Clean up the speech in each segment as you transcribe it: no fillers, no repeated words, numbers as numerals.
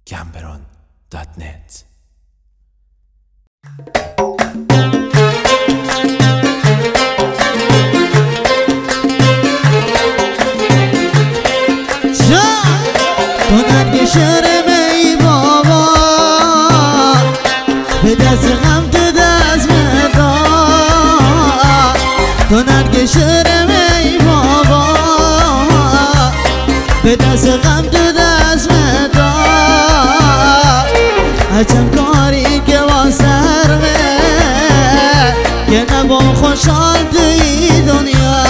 Gamberon.net. تو نرگ شرم ای بابا به دست غم تو دست مدار. تو نرگ شرم ای بابا به دست غم تو دست مدار. عجب کاری که واسرمه که نبام خوشحال توی دنیا.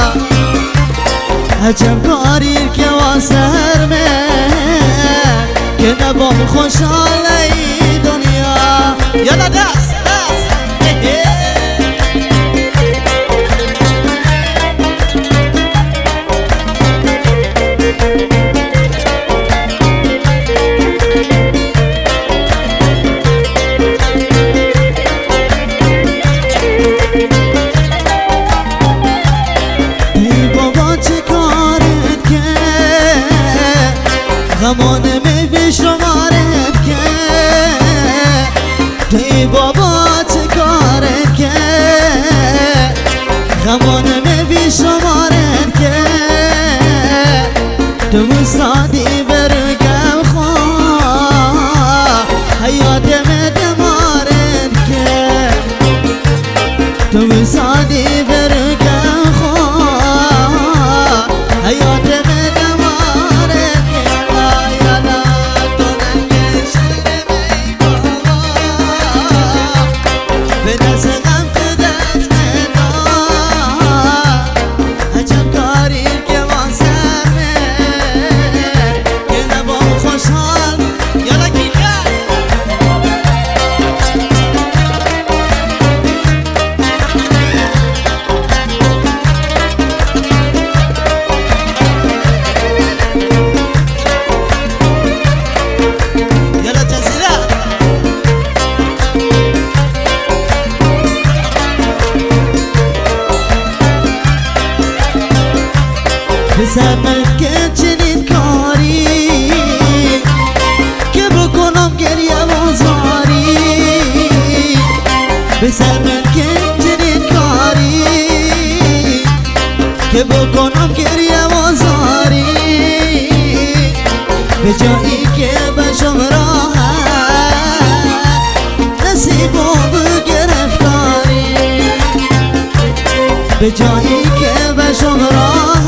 عجب کاری که واسرمه که نبام خوشحال ای دنیا. یالا دست غمانه می بیشمارت که توی بابا چه کارت که غمانه می بیشمارت که تو مستادی برگم خواه حیات می دمارت که تو مستادی برگم خواه حیات می بسر من که چنین کاری که بکنم گریه و زاری. بسر من که چنین کاری که بکنم گریه و زاری. به جایی که بشم راحت نصیب و گرفتاری. به جایی که بشم راحت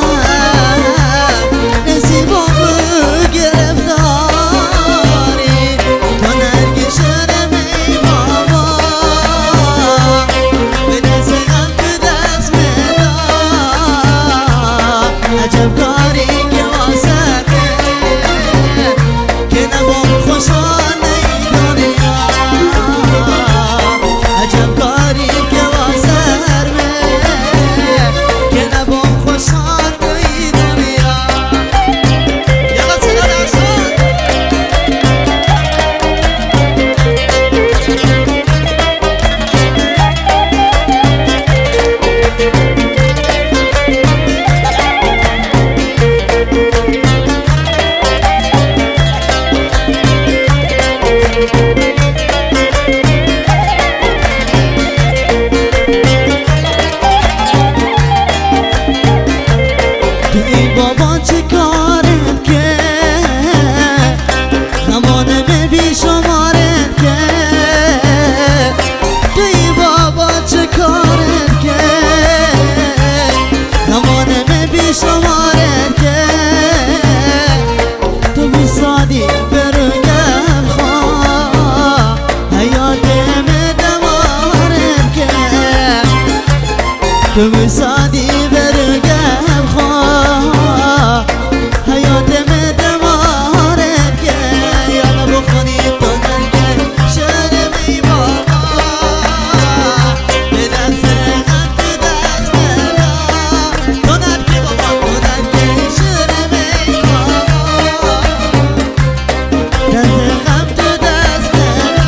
تو وسادی برگم خواه حیات می دمارت که یالا بخونی تو نرگه شرم ای بابا به دست غم تو دست مدا. تو نرگه بابا تو نرگه شرم ای بابا دست غم تو دست مدا.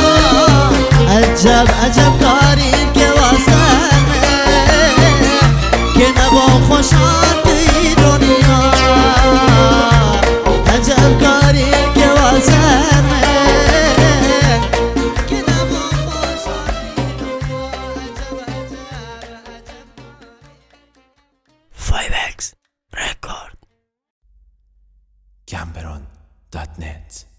عجب عجب کاری که واسه که نبا خوشحال توی دنیا. عجب کاری که رکورد Camberon.net